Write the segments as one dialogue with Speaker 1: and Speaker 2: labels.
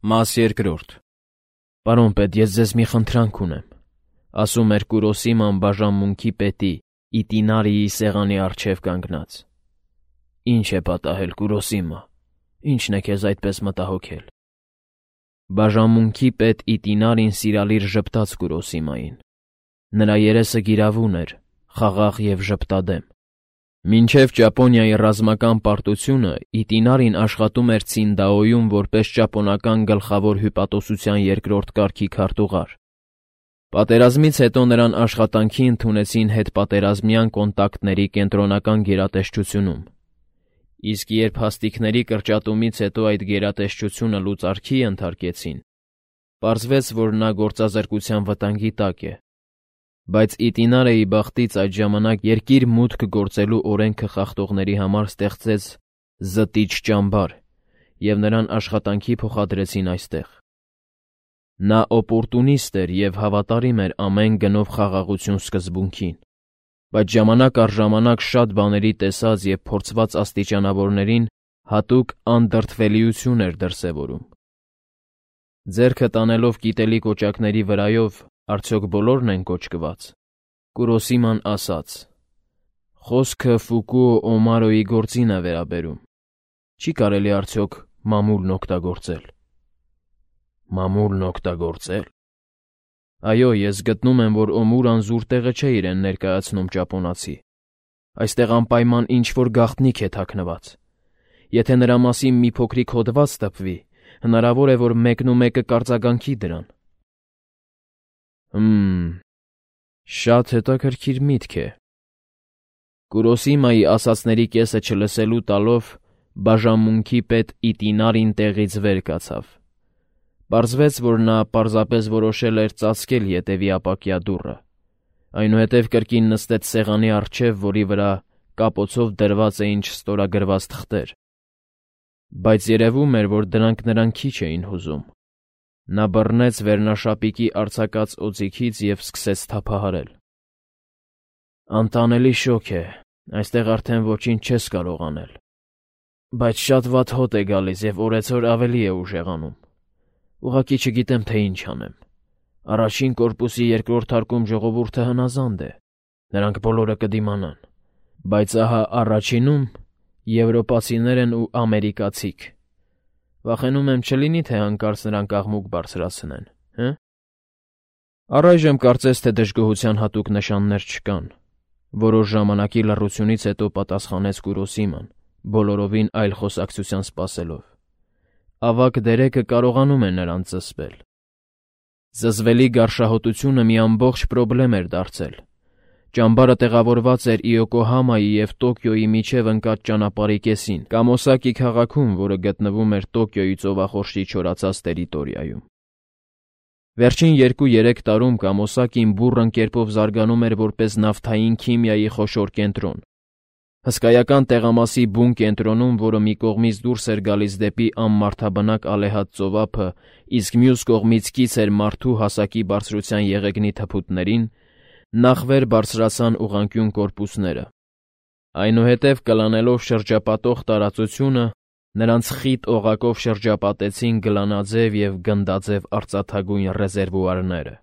Speaker 1: Մաս երկրորդ. Պարոն պետ, ես ձեզ մի խնդրանք ունեմ, ասում էր Կուրոսիման բաժանմունքի պետի Իտինարիի սեղանի առջև կանգնած։ Ինչ է պատահել, Կուրոսիմա, ինչն է քեզ այդպես մտահոգել։ Բաժանմունքի պետ Իտինարին սիրալիր ժպտաց Կուրոսիմային։ Նրա երեսը գիրավուն էր, խաղաղ և ժպտադեմ։ Մինչև Ճապոնիայի ռազմական պարտությունը Իտինարին աշխատում էր Ցինդաոյում որպես ճապոնական գլխավոր հյուպատոսության երկրորդ կարգի քարտուղար։ Պատերազմից հետո նրան աշխատանքի ընդունեցին հետպատերազմյան կոնտակտների կենտրոնական գերատեսչությունում։ Իսկ երբ հաստիքների կրճատումից հետո այդ գերատեսչությունը լուծարքի ենթարկեցին, պարզվեց, որ նա գործազրկության վտանգի տակ է։ Բայց Իտինարեի բախտից այդ ժամանակ երկիր մուտք գործելու օրենքը խախտողների համար ստեղծեց զտիչ ճամբար, և նրան աշխատանքի փոխադրեցին այստեղ։ Նա օպորտունիստ էր և հավատարիմ էր ամեն գնով խաղաղություն սկզբունքին, բայց ժամանակ առ ժամանակ շատ բաների տեսած և փորձված աստիճանավորներին հատուկ անդրդվելիություն էր դրսևորում։ Ձեռքը տանելով գիտելիք օճակների վրայով, արդյոք բոլորն են կոճկված, Կուրոսիման ասաց. խոսքը Ֆուկուո Օմարոյի գործին է վերաբերում, չի կարելի արդյոք մամուլն օգտագործել։ Մամուլն օգտագործել։ Այո, ես գտնում եմ, որ Օմուրան զուր տեղը չէ իրեն ներկայացնում ճապոնացի։ Այստեղ անպայման ինչ-որ գաղտնիք է թաքնված։ Եթե նրա մասին մի փոքրիկ հոդված տպվի, հնարավոր է, որ մեկն ու մեկը կարձագանքի դրան։ Շատ հետաքրքիր միտք է։ Կուրոսիմայի ասածների կեսը չլսելու տալով բաժանմունքի պետ Իտինարին տեղից վեր կացավ։ Պարզվեց, որ նա պարզապես որոշել էր ծածկել ետևի ապակյա դուռը, այնուհետև կրկին նստեց սեղանի առջև, որի վրա կապոցով դրված էին չստորագրված թղթեր։ Բայց երևում էր, որ դրանք նրան քիչ էին հուզում։ Նա բռնեց վերնաշապիկի արձակած օձիքից և սկսեց թափահարել։ Անտանելի շոգ է, այստեղ արդեն ոչինչ չես կարող անել։ Բայց շատ վատ հոտ է գալիս և օրեցօր ավելի է ուժեղանում։ Ուղղակի չգիտեմ, թե ինչ անեմ։ Առաջին կորպուսի երկրորդ հարկում ժողովուրդը հնազանդ է, նրանք բոլորը կդիմանան։ Բայց ահա առաջինում եվրոպացիներ են ու ամերիկացիք։ Վախենում եմ չլինի, թե հանկարծ նրանք աղմուկ բարձրացնեն, հը՞։ Առայժմ կարծես թե դժգոհության հատուկ նշաններ չկան, որոշ ժամանակի լռությունից հետո պատասխանեց Կուրոսիման, բոլորովին այլ խոսակցության սպասելով։ Ավագ դերեկը կարողանում է նրան զսպել։ Զզվելի գարշահոտությունը մի ամբողջ պրոբլեմ էր դարձել։ Ճամբարը տեղավորված էր Իոկոհամայի և Տոկիոյի միջև ընկած ճանապարհի կեսին, Կամոսակի քաղաքում, որը գտնվում էր Տոկիոյի ծովախորշի չորացած տերիտորիայում։ Վերջին 2-3 տարում Կամոսակին բուռն կերպով զարգանում էր որպես նավթային քիմիայի խոշոր կենտրոն։ Հսկայական տեղամասի բուն կենտրոնում, որը մի կողմից դուրս էր գալիս դեպի անմարդաբնակ ալեհատ ծովափը, իսկ մյուս կողմից կից էր մարդու հասակի բարձրության եղեգնի թփուտներին, նախ վեր բարձրացան ուղղանկյուն կորպուսները։ Այնուհետև կլանելով շրջապատող տարածությունը, նրանց խիտ օղակով շրջապատեցին գլանաձև և գնդաձև արծաթագույն ռեզերվուարները։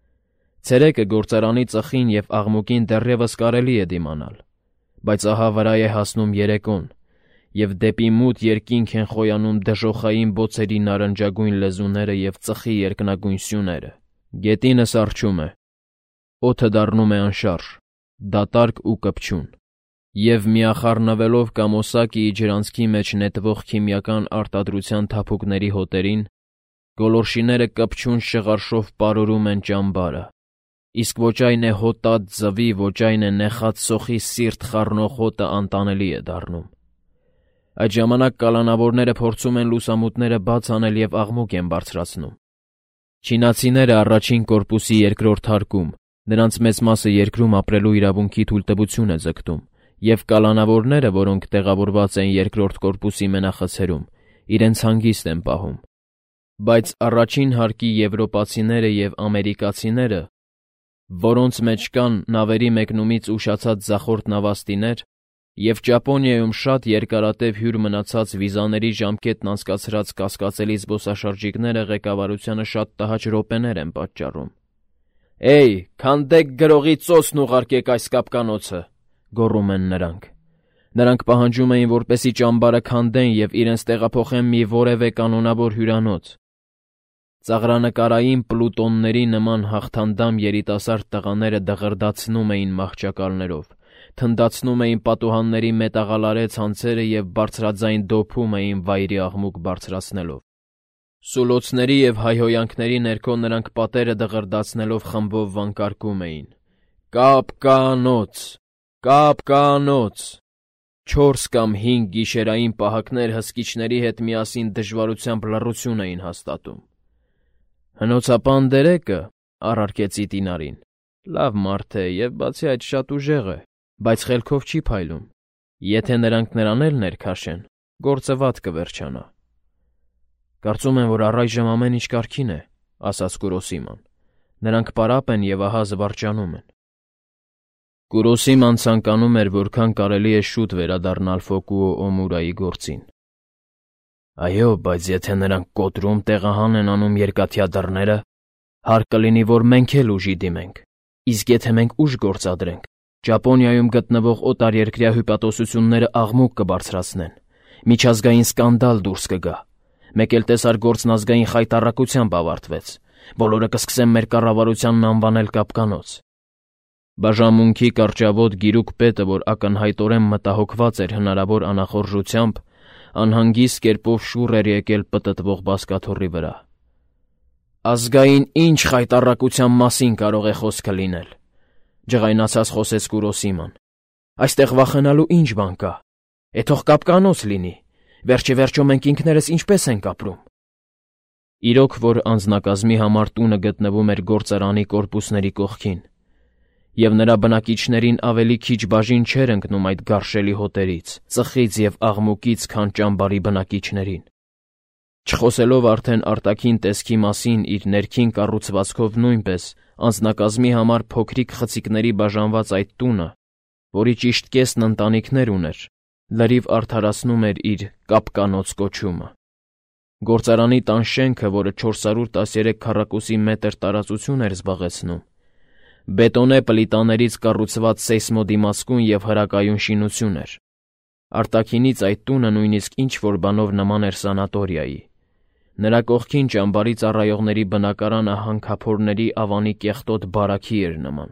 Speaker 1: Ցերեկը գործարանի ծխին և աղմուկին դեռևս կարելի է դիմանալ, բայց ահա վրա է հասնում երեկոն, և դեպի մութ երկինք են խոյանում դժոխային բոցերի նարնջագույն լեզուները և ծխի երկնագույն սյուները։ Գետինը սառչում է, օդը դառնում է անշարժ, դատարկ ու կպչուն, և միախառնվելով Կամոսակիի ջրանցքի մեջ նետվող քիմիական արտադրության թափուկների հոտերին, գոլորշիները կպչուն շղարշով պարուրում են ճամբարը, իսկ ոչ այն է հոտած ձվի, ոչ այն է նեխած սոխի սիրտ խառնող հոտը անտանելի է դառնում։ Այդ ժամանակ կալանավորները փորձում են լուսամուտները բաց անել և աղմուկ են բարձրացնում։ Չինացիները առաջին կորպուսի երկրորդ հարկում, նրանց մեծ մասը երկրում ապրելու իրավունքի թույլտվություն է ձգտում, և կալանավորները, որոնք տեղավորված են երկրորդ կորպուսի մենախցերում, իրենց հանգիստ են պահում։ Բայց առաջին հարկի եվրոպացիները և ամերիկացիները, որոնց մեջ կան նավերի մեկնումից ուշացած ձախորդ նավաստիներ, Եվ Ճապոնիայում շատ երկարատև հյուր մնացած վիզաների ժամկետն անցկացրած կասկածելի զբոսաշրջիկները ղեկավարությանը շատ տհաճ րոպեներ են պատճառում։ «Էյ, քանդեք գրողի ծոցն ուղարկեք այս կապկանոցը», գոռում են նրանք։ Նրանք պահանջում էին, որպեսզի ճամբարը քանդեն և իրենց տեղափոխեն մի որևէ կանոնավոր հյուրանոց։ Ծաղրանկարային պլուտոնների նման հաղթանդամ երիտասարդ տղաները դղրդացնում էին մահճակալներով, թնդացնում էին պատուհանների մետաղալարե ցանցերը և բարձրաձայն դոփում էին վայրի աղմուկ բարձրացնելով։ Սուլոցների և հայհոյանքների ներքո նրանք պատերը դղրդացնելով խմբով վանկարկում էին. «Կապկանոց! Կապկանոց!» 4 կամ 5 գիշերային պահակներ հսկիչների հետ միասին դժվարությամբ լռություն էին հաստատում։ «Հնոցապան Դերեկը», առարկեց Տինարին, լավ մարդ է և բացի այդ շատ ուժեղ է, բայց խելքով չի փայլում։ Եթե նրանք նրան էլ ներքաշեն, գործը վատ կվերջանա։ «Կարծում եմ, որ առայժմ ամեն ինչ կարգին է», ասաց Կուրոսիման։ «Նրանք պարապ են և ահա զվարճանում են»։ Կուրոսիման ցանկանում էր որքան կարելի է շուտ վերադառնալ Ֆոկուո Օմուրայի գործին։ «Այո, բայց եթե նրանք կոտրում տեղահան են անում երկաթյա դռները, հարկ կլինի, որ մենք էլ ուժի դիմենք, իսկ եթե մենք ուժ գործադրենք, Ճապոնիայում գտնվող օտարերկրյա հյուպատոսությունները աղմուկ կբարձրացնեն, միջազգային սկանդալ դուրս կգա։ Մեկ էլ տեսար գործն ազգային խայտառակությամբ ավարտվեց, բոլորը կսկսեն մեր կառավարությանն անվանել կապկանոց»։ Բաժանմունքի կարճավոտ գիրուկ պետը, որ ակնհայտորեն մտահոգված էր հնարավոր անախորժությամբ, անհանգիստ կերպով շուռ էր եկել պտտվող բազկաթոռի վրա։ «Ազգային ինչ խայտառակության մասին կարող է խոսքը լինել», ջղայնացած խոսեց Կուրոսիման։ «Այստեղ վախենալու ինչ բան կա։ Թող կապկանոց լինի։ Վերջիվերջո մենք ինքներս ինչպես ենք ապրում»։ Իրոք որ անձնակազմի համար տունը գտնվում էր գործարանի կորպուսների կողքին, և նրա բնակիչներին ավելի քիչ բաժին չէր ընկնում այդ գարշելի հոտերից, ծխից և աղմուկից, քան ճամբարի բնակիչներին։ Չխոսելով արդեն արտաքին տեսքի մասին, իր ներքին կառուցվածքով նույնպես անձնակազմի համար փոքրիկ խցիկների բաժանված այդ տունը, որի ճիշտ կեսն ընտանիքներ ուներ, լրիվ արդարացնում էր իր կապկանոց կոչումը։ Գործարանի տան շենքը, որը 413 քառակուսի մետր տարածություն էր զբաղեցնում, բետոնե պլիտաներից կառուցված սեյսմոդիմացկուն և հրակայուն շինություն էր։ Արտաքինից այդ տունը նույնիսկ ինչ-որ բանով նման էր սանատորիայի։ Նրա կողքին ճամբարի ծառայողների բնակարանը հանքափորների ավանի կեղտոտ բարաքի էր նման։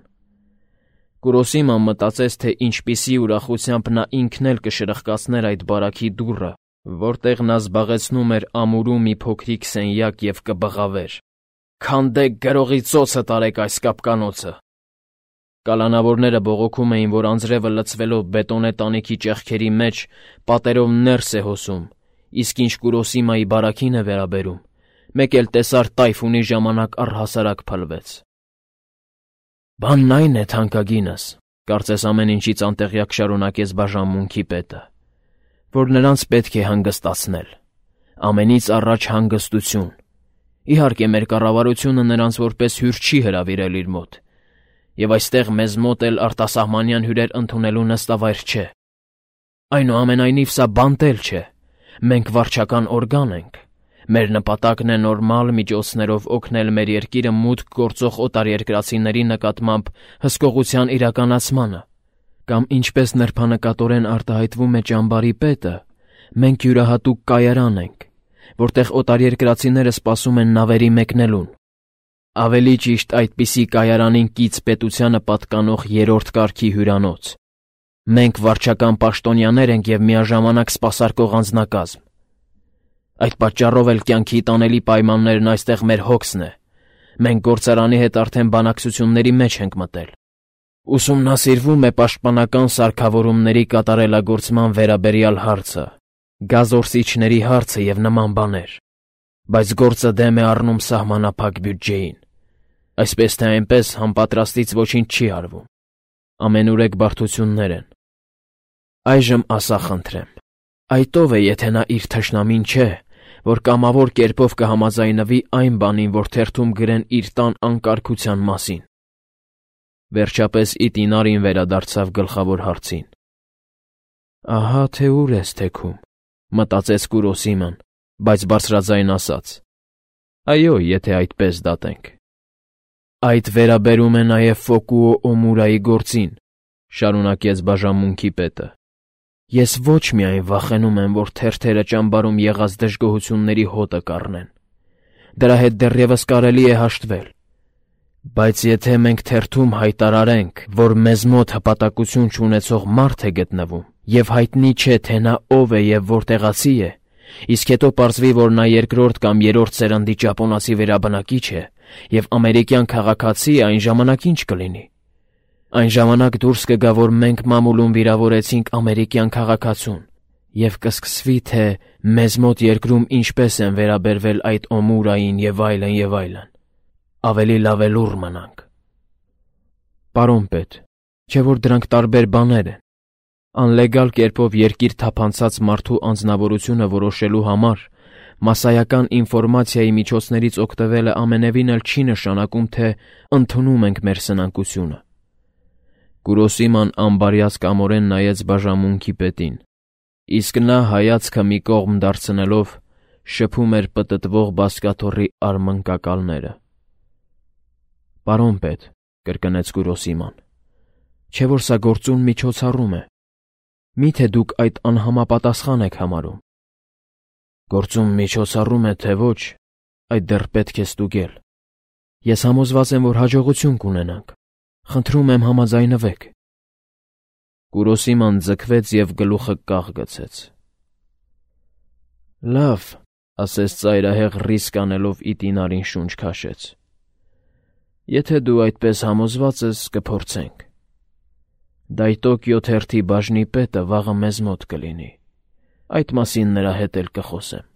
Speaker 1: Կուրոսիման մտածեց, թե ինչպիսի ուրախությամբ նա ինքն էլ կշրխկացներ այդ բարաքի դուռը, որտեղ նա զբաղեցնում էր ամուրու մի փոքրիկ սենյակ և կբղավեր. «Քանդեք գրողի ծոցը տարեք այս կապկանոցը»։ Կալանավորները բողոքում էին, որ անձրևը լցվելով բետոնե տանիքի ճեղքերի մեջ պատերով ներս է հոսում, իսկ ինչ Կուրոսիմայի բարաքին է վերաբերում, մեկ էլ տեսար տայֆունի ժամանակ առհասարակ փլվեց։ «Բանն այն է, թանկագինս», կարծես ամեն ինչից անտեղյակ շարունակեց բաժանմունքի պետը, «որ նրանց պետք է հանգստացնել։ Ամենից առաջ հանգստություն։ Իհարկե, մեր կառավարությունը նրանց որպես հյուր չի հրավիրել իր մոտ, և այստեղ մեզ մոտ էլ արտասահմանյան հյուրեր ընդունելու նստավայր չէ։ Այնուամենայնիվ սա բանտել չէ։ Մենք վարչական օրգան ենք։ Մեր նպատակն է նորմալ միջոցներով օգնել մեր երկիրը մուտք գործող օտարերկրացիների նկատմամբ հսկողության իրականացմանը, կամ ինչպես նրբանկատորեն արտահայտվում է ճամբարի պետը, մենք յուրահատուկ կայարան ենք, որտեղ օտարերկրացիները սպասում են նավերի մեկնելուն։ Ավելի ճիշտ այդպիսի կայարանին կից պետությանը պատկանող երրորդ կարգի հյուրանոց։ Մենք վարչական պաշտոնյաներ ենք և միաժամանակ սպասարկող անձնակազմ։ Այդ պատճառով էլ կյանքի տանելի պայմաններն այստեղ մեր հոգսն է։ Մենք գործարանի հետ արդեն բանակցությունների մեջ ենք մտել։ Ուսումնասիրվում է պաշտպանական սարքավորումների կատարելագործման վերաբերյալ հարցը, գազօրսիչների հարցը և նման բաներ, բայց գործը դեմ է առնում սահմանափակ բյուջեին։ Այսպես թե այնպես համապատրաստից ոչինչ չի արվում։ Ամենուրեք բարդություններ են։ Այժմ ասա խնդրեմ, այդ ով է, եթե նա իր թշնամին չէ, որ կամավոր կերպով կհամաձայնվի այն բանին, որ թերթում գրեն իր տան անկարգության մասին։ Վերջապես Տինարին վերադարձավ գլխավոր հարցին։ Ահա թե ուր ես թեքում, մտածեց Կուրոսիման, բայց բարձրաձայն ասաց. Այո, եթե այդպես դատենք։ Այդ վերաբերում է նաև Ֆոկուո Օմուրայի գործին, շարունակեց բաժանմունքի պետը։ Ես ոչ միայն վախենում եմ, որ թերթերը ճամբարում եղած դժգոհությունների հոտը կառնեն։ Դրա հետ դեռևս կարելի է հաշտվել։ Բայց եթե մենք թերթում հայտարարենք, որ մեզ մոտ հպատակություն չունեցող մարդ է գտնվում, եւ հայտնի չէ, թե նա ով է եւ որտեղացի է, իսկ հետո պարզվի, որ նա երկրորդ կամ երրորդ սերնդի ճապոնացի վերաբնակիչ է եւ ամերիկյան քաղաքացի, այն ժամանակ ինչ կլինի։ Այն ժամանակ դուրս կգա, որ մենք մամուլում վիրավորեցինք ամերիկյան քաղաքացուն, եւ կսկսվի, թե մեզ մոտ երկրում ինչպես են վերաբերվել այդ Օմուրային եւ այլն եւ այլն։ Ավելի լավ է լուռ մնանք։ Պարոն պետ, չէ՞ որ դրանք տարբեր բաներ են։ Անլեգալ կերպով երկիր թափանցած մարդու անձնավորությունը որոշելու համար մասսայական ինֆորմացիայի միջոցներից օգտվելը ամենևին էլ չի նշանակում, թե ընդունում ենք մեր սնանկությունը։ Կուրոսիման անբարյաց կամորեն նայեց բաժանմունքի պետին, իսկ նա հայացքը մի կողմ դարձնելով շփում էր պտտվող բազկաթոռի արմնկակալները։ Պարոն պետ, կրկնեց Կուրոսիման, չէ՞ որ սա գործուն միջոցառում է։ Մի՞թե դուք այդ անհամապատասխան եք համարում։ Գործում միջոցառում է, թե ոչ, այդ դեռ պետք է ստուգել։ Ես համոզված եմ, որ հաջողություն կունենանք։ Խնդրում եմ համաձայնվեք։ Կուրոսիման ձգվեց եւ գլուխը կաղ գցեց։ Լավ, ասես ծայրահեղ ռիսկ անելով իտինարին շունչ քաշեց։ Եթե դու այդպես համոզված ես, կփորձենք։ Դայտոկիո թերթի բաժնի պետը վաղը մեզ մոտ կլինի։ Այդ մասին նրա հետ էլ կխոսեմ։